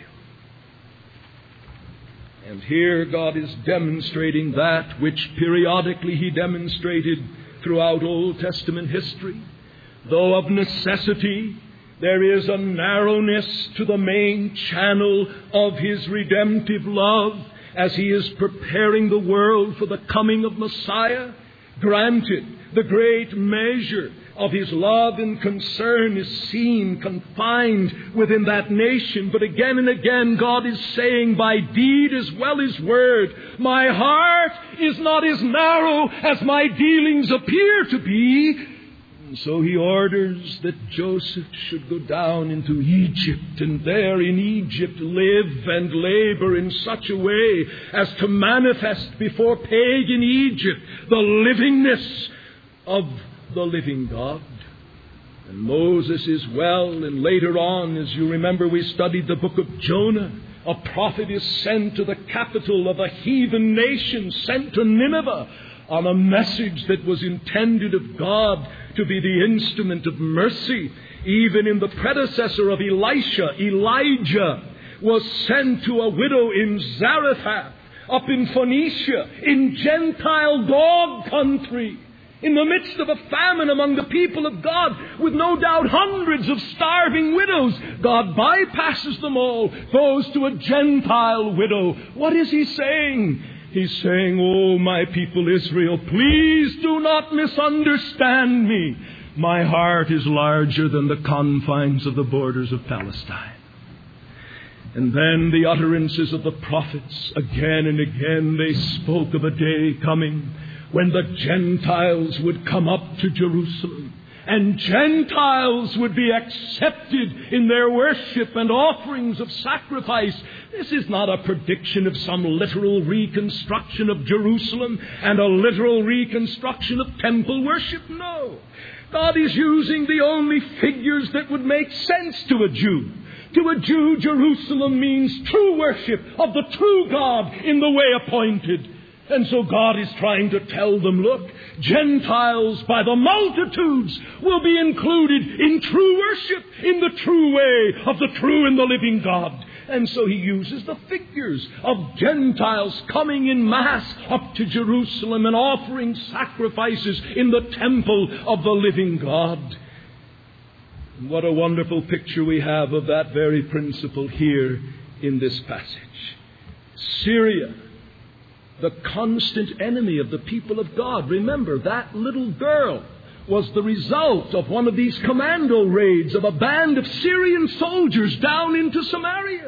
And here God is demonstrating that which periodically He demonstrated throughout Old Testament history, though of necessity there is a narrowness to the main channel of His redemptive love as He is preparing the world for the coming of Messiah, granted the great measure of His love and concern is seen confined within that nation. But again and again God is saying by deed as well as word, my heart is not as narrow as my dealings appear to be. And so He orders that Joseph should go down into Egypt, and there in Egypt live and labor in such a way as to manifest before pagan Egypt the livingness of the living God. And Moses is well, and later on, as you remember, we studied the book of Jonah. A prophet is sent to the capital of a heathen nation, sent to Nineveh, on a message that was intended of God to be the instrument of mercy. Even in the predecessor of Elisha, Elijah was sent to a widow in Zarephath, up in Phoenicia, in Gentile dog country, in the midst of a famine among the people of God, with no doubt hundreds of starving widows. God bypasses them all, goes to a Gentile widow. What is He saying? He's saying, oh, my people Israel, please do not misunderstand me. My heart is larger than the confines of the borders of Palestine. And then the utterances of the prophets, again and again, they spoke of a day coming when the Gentiles would come up to Jerusalem, and Gentiles would be accepted in their worship and offerings of sacrifice. This is not a prediction of some literal reconstruction of Jerusalem and a literal reconstruction of temple worship. No. God is using the only figures that would make sense to a Jew. To a Jew, Jerusalem means true worship of the true God in the way appointed. And so God is trying to tell them, look, Gentiles by the multitudes will be included in true worship, in the true way of the true and the living God. And so He uses the figures of Gentiles coming in mass up to Jerusalem and offering sacrifices in the temple of the living God. And what a wonderful picture we have of that very principle here in this passage. Syria, the constant enemy of the people of God. Remember, that little girl was the result of one of these commando raids of a band of Syrian soldiers down into Samaria.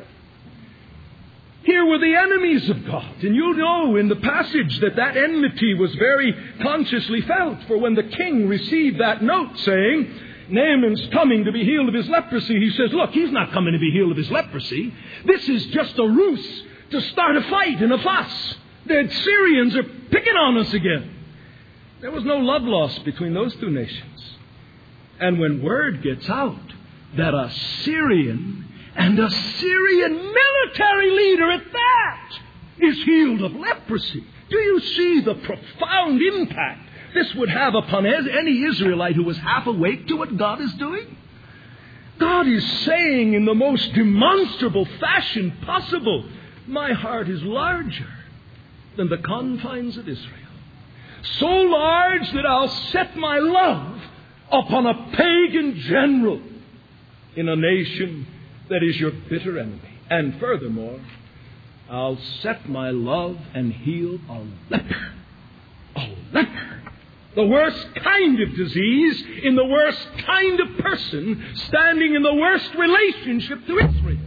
Here were the enemies of God. And you know in the passage that enmity was very consciously felt. For when the king received that note saying, Naaman's coming to be healed of his leprosy, he says, look, he's not coming to be healed of his leprosy. This is just a ruse to start a fight and a fuss. The Syrians are picking on us again. There was no love lost between those two nations. And when word gets out that a Syrian and a Syrian military leader at that is healed of leprosy, do you see the profound impact this would have upon any Israelite who was half awake to what God is doing? God is saying in the most demonstrable fashion possible, my heart is larger than the confines of Israel. So large that I'll set my love upon a pagan general in a nation that is your bitter enemy. And furthermore, I'll set my love and heal a leper. A leper. The worst kind of disease in the worst kind of person standing in the worst relationship to Israel.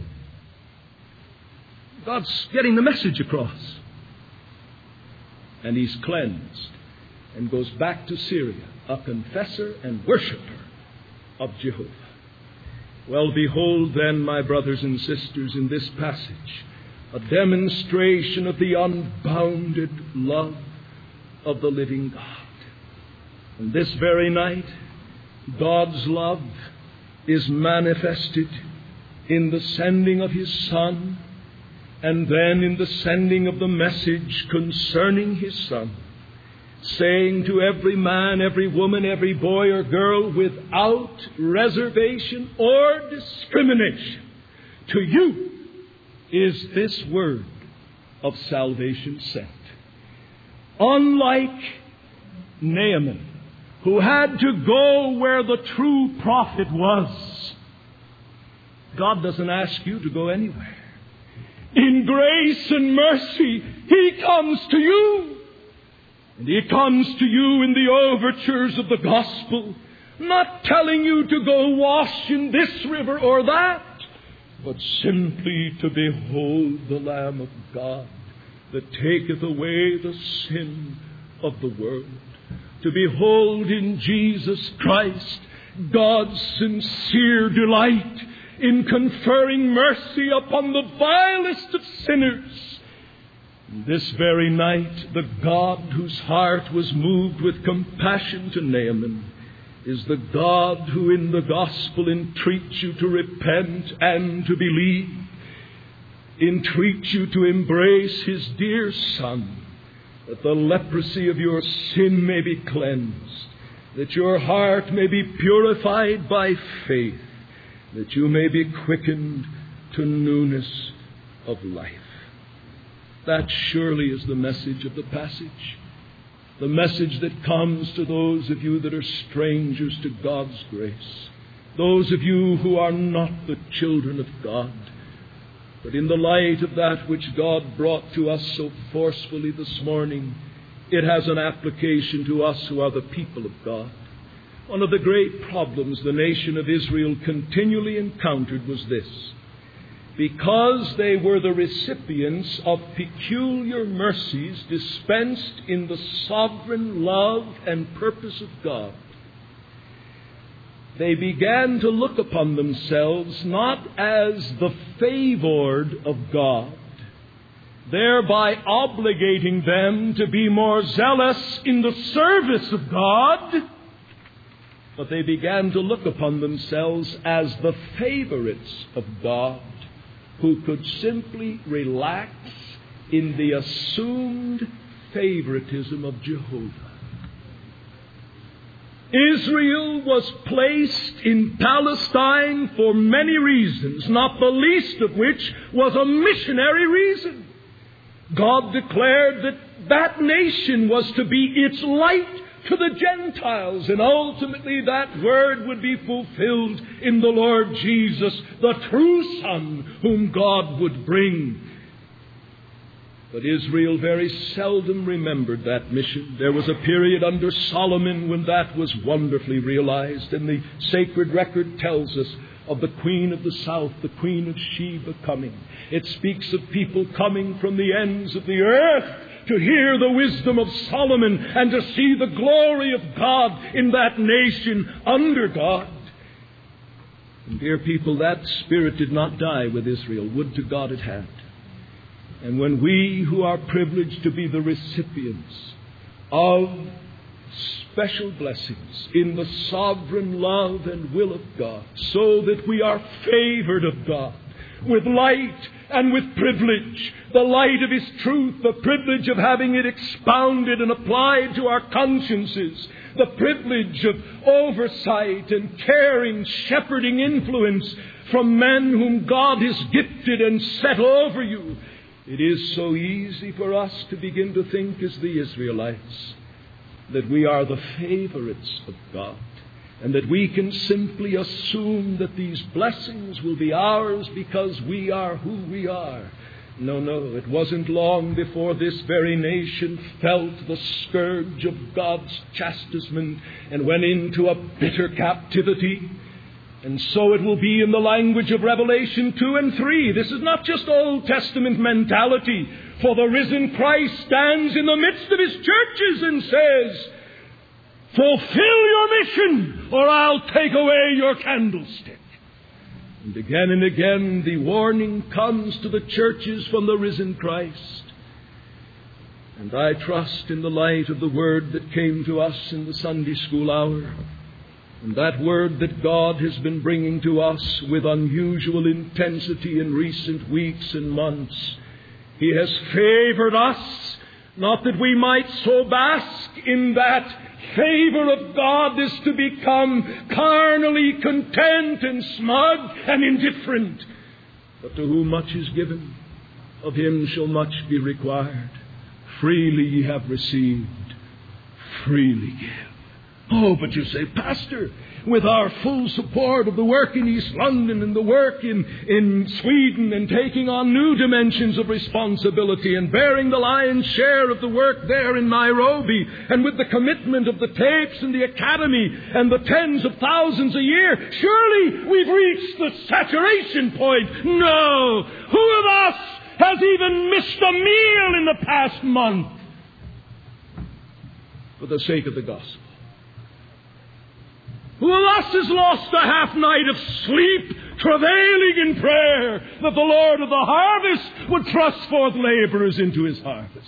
God's getting the message across. And He's cleansed and goes back to Syria, a confessor and worshiper of Jehovah. Well, behold then, my brothers and sisters, in this passage, a demonstration of the unbounded love of the living God. And this very night, God's love is manifested in the sending of His Son, and then in the sending of the message concerning His Son, saying to every man, every woman, every boy or girl, without reservation or discrimination, to you is this word of salvation sent. Unlike Naaman, who had to go where the true prophet was. God doesn't ask you to go anywhere. In grace and mercy, He comes to you. And He comes to you in the overtures of the gospel, not telling you to go wash in this river or that, but simply to behold the Lamb of God that taketh away the sin of the world. To behold in Jesus Christ God's sincere delight in conferring mercy upon the vilest of sinners. This very night, the God whose heart was moved with compassion to Naaman is the God who in the gospel entreats you to repent and to believe, entreats you to embrace His dear Son, that the leprosy of your sin may be cleansed, that your heart may be purified by faith, that you may be quickened to newness of life. That surely is the message of the passage. The message that comes to those of you that are strangers to God's grace. Those of you who are not the children of God. But in the light of that which God brought to us so forcefully this morning, it has an application to us who are the people of God. One of the great problems the nation of Israel continually encountered was this. Because they were the recipients of peculiar mercies dispensed in the sovereign love and purpose of God, they began to look upon themselves not as the favored of God, thereby obligating them to be more zealous in the service of God, but they began to look upon themselves as the favorites of God, who could simply relax in the assumed favoritism of Jehovah. Israel was placed in Palestine for many reasons, not the least of which was a missionary reason. God declared that that nation was to be its light to the Gentiles, and ultimately that word would be fulfilled in the Lord Jesus, the true Son whom God would bring. But Israel very seldom remembered that mission. There was a period under Solomon when that was wonderfully realized, and the sacred record tells us of the Queen of the South, the Queen of Sheba, coming. It speaks of people coming from the ends of the earth to hear the wisdom of Solomon and to see the glory of God in that nation under God. And dear people, that spirit did not die with Israel. Would to God it had. And when we who are privileged to be the recipients of special blessings in the sovereign love and will of God, so that we are favored of God with light and with privilege, the light of His truth, the privilege of having it expounded and applied to our consciences, the privilege of oversight and caring, shepherding influence from men whom God has gifted and set over you. It is so easy for us to begin to think as the Israelites, that we are the favorites of God, and that we can simply assume that these blessings will be ours because we are who we are. No, it wasn't long before this very nation felt the scourge of God's chastisement and went into a bitter captivity. And so it will be in the language of Revelation 2 and 3. This is not just Old Testament mentality, for the risen Christ stands in the midst of His churches and says, "Fulfill your mission, or I'll take away your candlestick." And again, the warning comes to the churches from the risen Christ. And I trust in the light of the word that came to us in the Sunday school hour, and that word that God has been bringing to us with unusual intensity in recent weeks and months. He has favored us, not that we might so bask in that favor of God as to become carnally content and smug and indifferent. But to whom much is given, of him shall much be required. Freely ye have received, freely give. Oh, but you say, Pastor, with our full support of the work in East London and the work in Sweden and taking on new dimensions of responsibility and bearing the lion's share of the work there in Nairobi, and with the commitment of the tapes and the academy and the tens of thousands a year, surely we've reached the saturation point. No! Who of us has even missed a meal in the past month for the sake of the gospel? Who of us has lost a half night of sleep, travailing in prayer that the Lord of the harvest would thrust forth laborers into his harvest?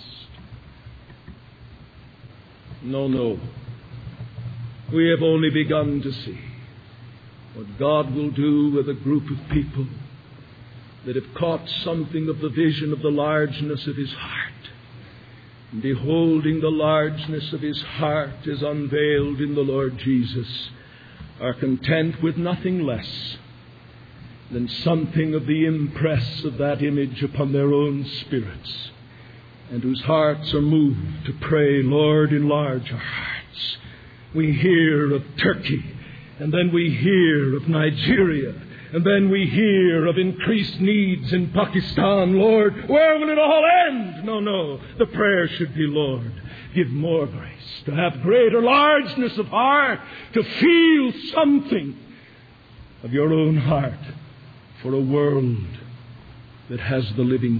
No. We have only begun to see what God will do with a group of people that have caught something of the vision of the largeness of his heart. And beholding the largeness of his heart as unveiled in the Lord Jesus, are content with nothing less than something of the impress of that image upon their own spirits, and whose hearts are moved to pray, Lord, enlarge our hearts. We hear of Turkey, and then we hear of Nigeria, and then we hear of increased needs in Pakistan. Lord, where will it all end? No. The prayer should be, Lord, give more grace, to have greater largeness of heart, to feel something of your own heart for a world that has the living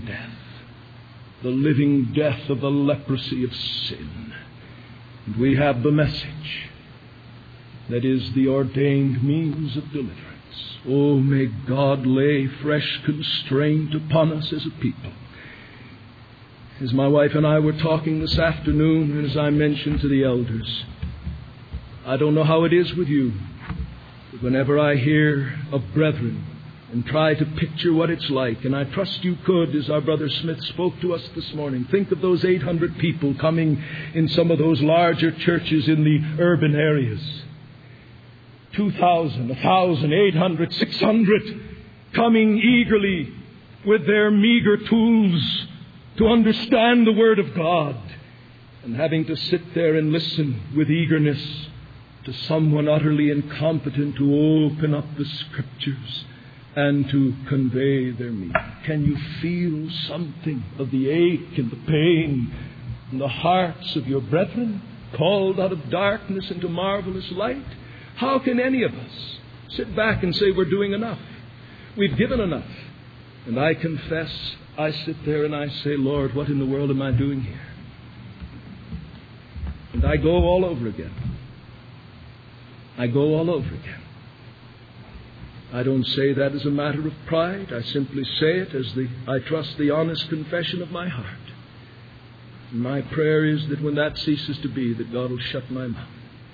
death of the leprosy of sin. And we have the message that is the ordained means of deliverance. Oh, may God lay fresh constraint upon us as a people. As my wife and I were talking this afternoon, and as I mentioned to the elders, I don't know how it is with you, but whenever I hear of brethren and try to picture what it's like, and I trust you could, as our brother Smith spoke to us this morning, think of those 800 people coming in some of those larger churches in the urban areas. 2,000, 1,000, 800, 600 coming eagerly with their meager tools to understand the Word of God, and having to sit there and listen with eagerness to someone utterly incompetent to open up the Scriptures and to convey their meaning. Can you feel something of the ache and the pain in the hearts of your brethren called out of darkness into marvelous light? How can any of us sit back and say we're doing enough? We've given enough. And I confess, I sit there and I say, Lord, what in the world am I doing here? And I go all over again. I don't say that as a matter of pride. I simply say it as I trust the honest confession of my heart. And my prayer is that when that ceases to be, that God will shut my mouth.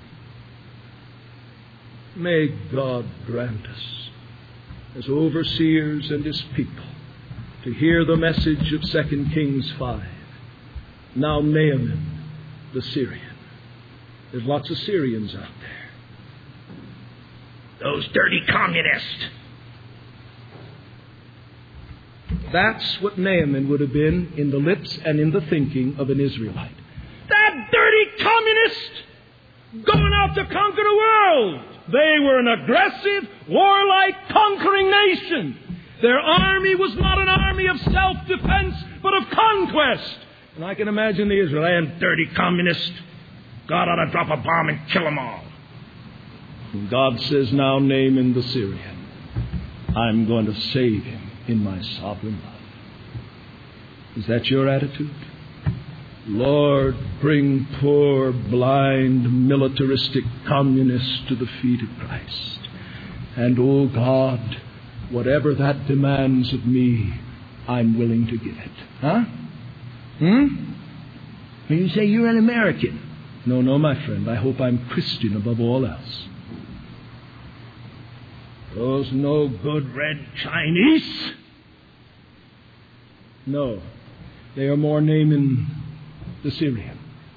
May God grant us, as overseers and as people, to hear the message of 2 Kings 5. Now Naaman, the Syrian. There's lots of Syrians out there. Those dirty communists. That's what Naaman would have been in the lips and in the thinking of an Israelite. That dirty communist going out to conquer the world. They were an aggressive, warlike, conquering nation. Their army was not an army of self-defense, but of conquest. And I can imagine the Israeli dirty communist. God ought to drop a bomb and kill them all. And God says, now Naaman the Syrian, I'm going to save him in my sovereign love. Is that your attitude? Lord, bring poor, blind, militaristic communists to the feet of Christ. And, oh God, whatever that demands of me, I'm willing to give it. Huh? When you say you're an American. No, my friend. I hope I'm Christian above all else. Those no good red Chinese? No. They are more Naaman the Syrian.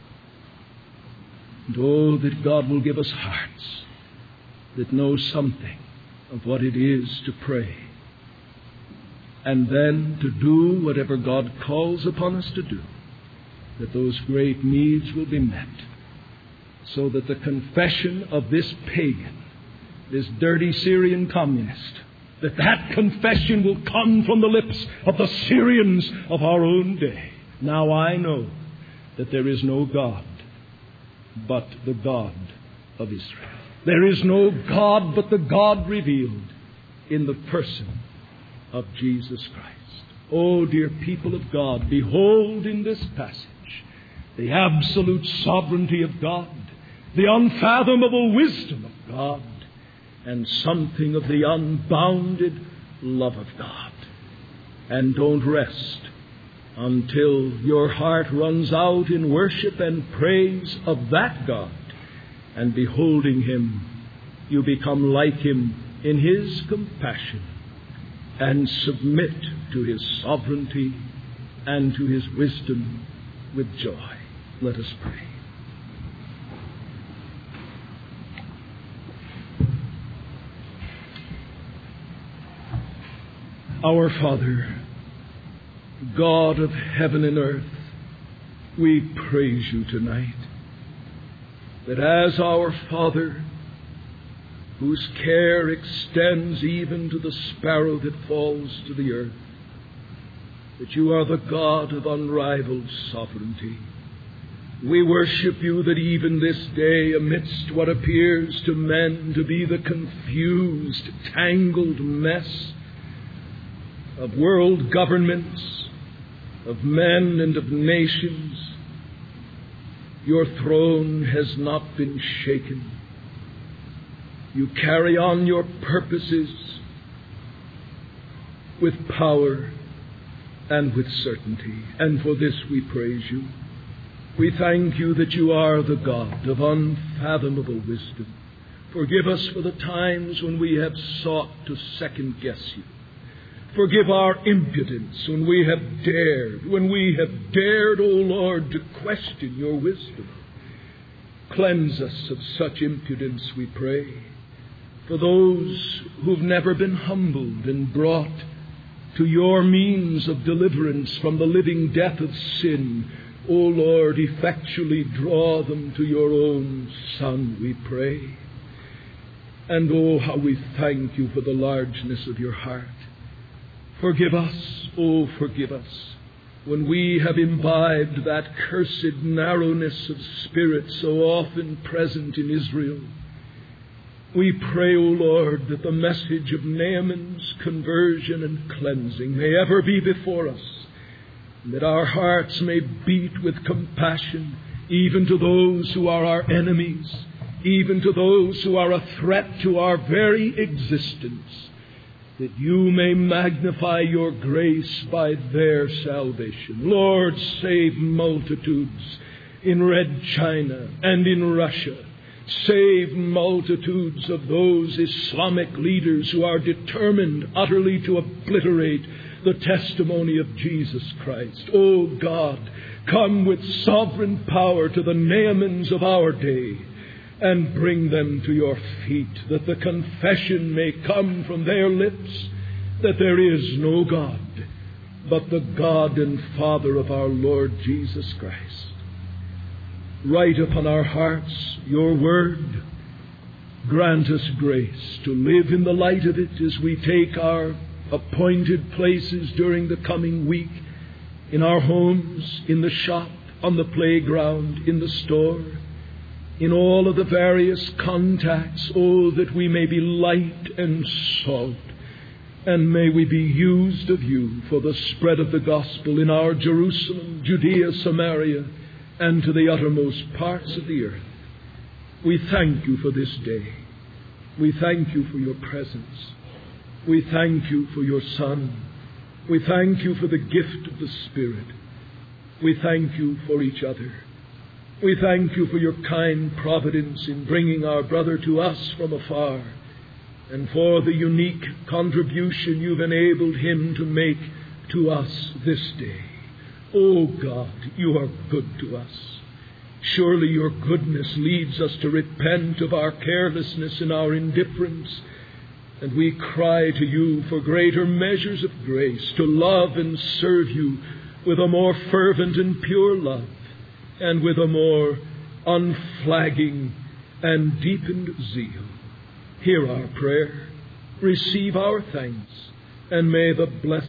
And oh, that God will give us hearts that know something of what it is to pray, and then to do whatever God calls upon us to do, that those great needs will be met. so that the confession of this pagan, this dirty Syrian communist, that confession will come from the lips of the Syrians of our own day. Now I know that there is no God but the God of Israel. There is no God but the God revealed in the person of Jesus Christ. Oh, dear people of God, behold in this passage the absolute sovereignty of God, the unfathomable wisdom of God, and something of the unbounded love of God. And don't rest until your heart runs out in worship and praise of that God. And beholding Him, you become like Him in His compassion and submit to His sovereignty and to His wisdom with joy. Let us pray. Our Father, God of heaven and earth, we praise You tonight, that as our Father, whose care extends even to the sparrow that falls to the earth, that You are the God of unrivaled sovereignty. We worship You that even this day, amidst what appears to men to be the confused, tangled mess of world governments, of men and of nations, Your throne has not been shaken. You carry on Your purposes with power and with certainty. And for this we praise You. We thank You that You are the God of unfathomable wisdom. Forgive us for the times when we have sought to second-guess You. Forgive our impudence when we have dared, O Lord, to question Your wisdom. Cleanse us of such impudence, we pray. For those who've never been humbled and brought to Your means of deliverance from the living death of sin, O Lord, effectually draw them to Your own Son, we pray. And oh, how we thank You for the largeness of Your heart. Forgive us, oh, forgive us, when we have imbibed that cursed narrowness of spirit so often present in Israel. We pray, O Lord, that the message of Naaman's conversion and cleansing may ever be before us, and that our hearts may beat with compassion even to those who are our enemies, even to those who are a threat to our very existence, that You may magnify Your grace by their salvation. Lord, save multitudes in Red China and in Russia. Save multitudes of those Islamic leaders who are determined utterly to obliterate the testimony of Jesus Christ. O God, come with sovereign power to the Naamans of our day and bring them to Your feet, that the confession may come from their lips that there is no God but the God and Father of our Lord Jesus Christ. Write upon our hearts Your word. Grant us grace to live in the light of it as we take our appointed places during the coming week, in our homes, in the shop, on the playground, in the store, in all of the various contacts, oh, that we may be light and salt, and may we be used of You for the spread of the gospel in our Jerusalem, Judea, Samaria, and to the uttermost parts of the earth. We thank You for this day. We thank You for Your presence. We thank You for Your Son. We thank You for the gift of the Spirit. We thank You for each other. We thank You for Your kind providence in bringing our brother to us from afar, and for the unique contribution You've enabled him to make to us this day. Oh God, You are good to us. Surely Your goodness leads us to repent of our carelessness and our indifference, and we cry to You for greater measures of grace to love and serve You with a more fervent and pure love, and with a more unflagging, and deepened zeal. Hear our prayer, receive our thanks, and may the blessed